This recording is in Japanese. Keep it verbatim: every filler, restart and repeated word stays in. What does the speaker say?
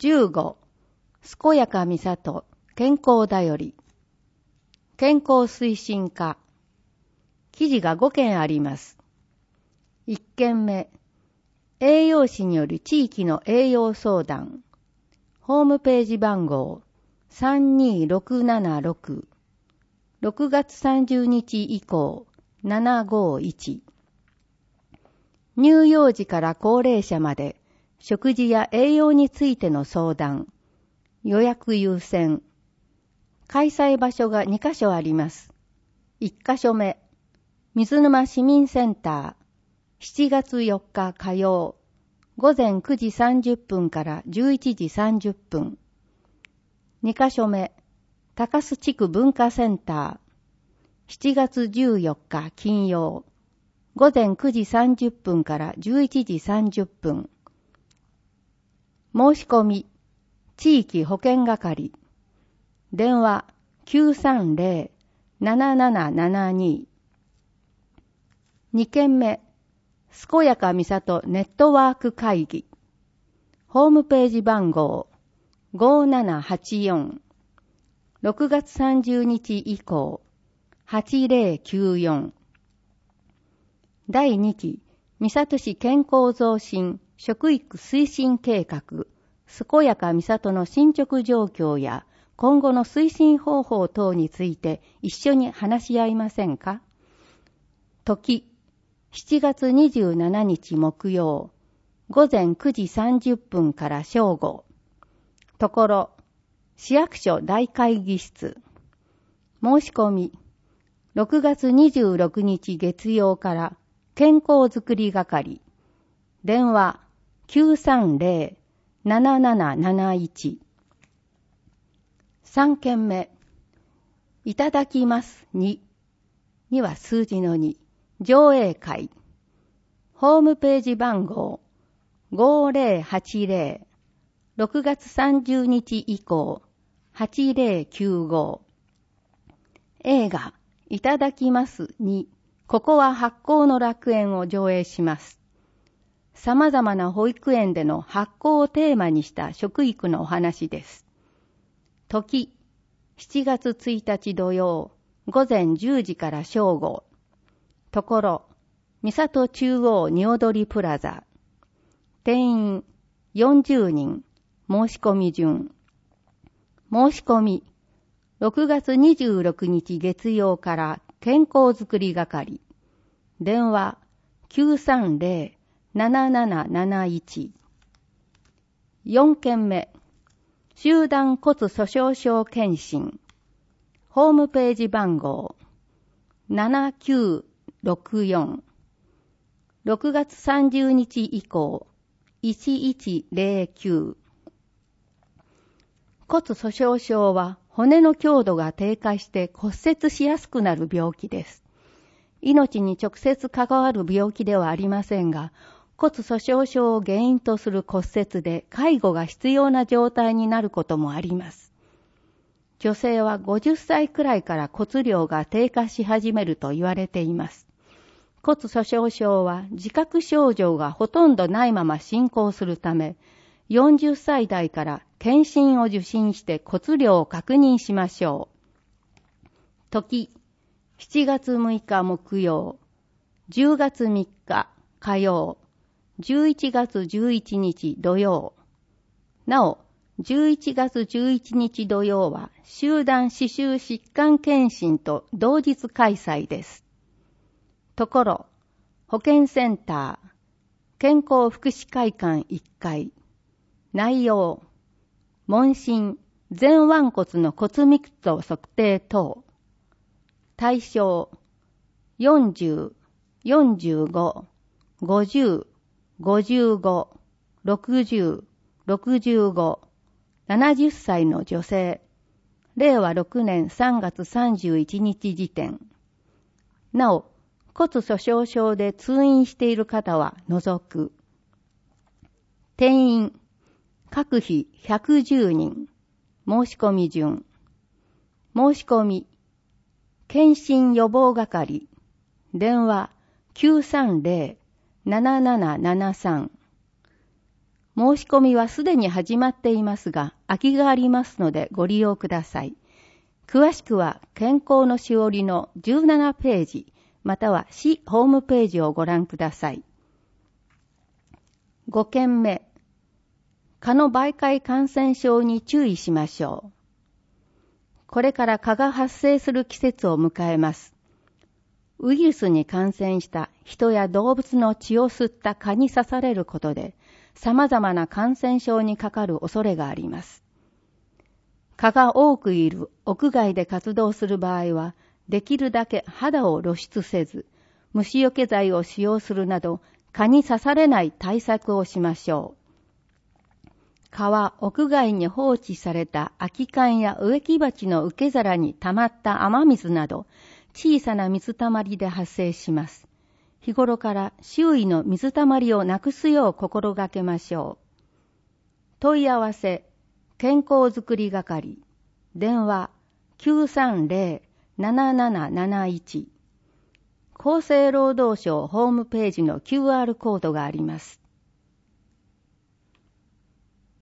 じゅうご、健やかみさと健康だより。健康推進課。記事がごけんあります。いっけんめ、栄養士による地域の栄養相談。ホームページ番号さんにーろくななろく。ろくがつさんじゅうにち以降ななごいち。乳幼児から高齢者まで食事や栄養についての相談。予約優先。開催場所がにかしょあります。いっかしょめ、水沼市民センター、しちがつよっか火曜、ごぜんくじさんじゅっぷんからじゅういちじさんじゅっぷん。にかしょめ、高須地区文化センター、しちがつじゅうよっか金曜、ごぜんくじさんじゅっぷんからじゅういちじさんじゅっぷん。申し込み、地域保健係。電話 きゅうさんぜろ ななななななに。にけんめ、健やかみさとネットワーク会議。ホームページ番号ごななはちよん。ろくがつさんじゅうにち以降はちぜろきゅうよん。だいにきみさと市健康増進食育推進計画健やかみさとの進捗状況や今後の推進方法等について一緒に話し合いませんか？時、しちがつにじゅうしちにち木曜、ごぜんくじさんじゅっぷんから正午。ところ、市役所大会議室。申し込み、ろくがつにじゅうろくにち月曜から健康づくり係。電話きゅうさんぜろ なななななないち。さんけんめ、いただきますに。には数字のに。上映会。ホームページ番号ごぜろはちぜろ。ろくがつさんじゅうにち以降はちぜろきゅうご。映画いただきますに。ここは発酵の楽園を上映します。様々な保育園での発酵をテーマにした食育のお話です。時、しちがつついたち土曜、ごぜんじゅうじから正午。ところ、三郷中央におどりプラザ。定員よんじゅうにん、申し込み順。申し込み、ろくがつにじゅうろくにち月曜から健康づくり係。電話きゅうさんぜろ なななななないち。よんけんめ、集団骨粗鬆症検診。ホームページ番号ななきゅうろくよん。ろくがつさんじゅうにち以降いちいちぜろきゅう。骨粗鬆症は骨の強度が低下して骨折しやすくなる病気です。命に直接関わる病気ではありませんが、骨粗鬆症を原因とする骨折で介護が必要な状態になることもあります。女性はごじゅっさいくらいから骨量が低下し始めると言われています。骨粗鬆症は自覚症状がほとんどないまま進行するため、よんじゅっさいだいから検診を受診して骨量を確認しましょう。時、しちがつむいか木曜、じゅうがつみっか火曜、じゅういちがつじゅういちにち土曜。なお、じゅういちがつじゅういちにち土曜は集団歯周疾患検診と同日開催です。ところ、保健センター、健康福祉会館いっかい。内容、問診、前腕骨の骨密度測定等。対象、よんじゅう、よんじゅうご、ごじゅう、ごじゅうご、ろくじゅう、ろくじゅうご、ななじゅっさいの女性。れいわろくねんさんがつさんじゅういちにち時点。なお、骨粗鬆症で通院している方は除く。定員、各日ひゃくじゅうにん。申し込み順。申し込み、検診予防係。電話きゅうさんぜろ ななななななさん。 申し込みはすでに始まっていますが、空きがありますのでご利用ください。詳しくは健康のしおりのじゅうななページ、または市ホームページをご覧ください。ごけんめ、蚊の媒介感染症に注意しましょう。これから蚊が発生する季節を迎えます。ウイルスに感染した人や動物の血を吸った蚊に刺されることで、様々な感染症にかかる恐れがあります。蚊が多くいる屋外で活動する場合は、できるだけ肌を露出せず、虫除け剤を使用するなど、蚊に刺されない対策をしましょう。蚊は屋外に放置された空き缶や植木鉢の受け皿に溜まった雨水など、小さな水たまりで発生します。日頃から周囲の水たまりをなくすよう心がけましょう。問い合わせ、健康づくり係、電話 きゅうさんゼロ なななななないち、厚生労働省ホームページの キューアール コードがあります。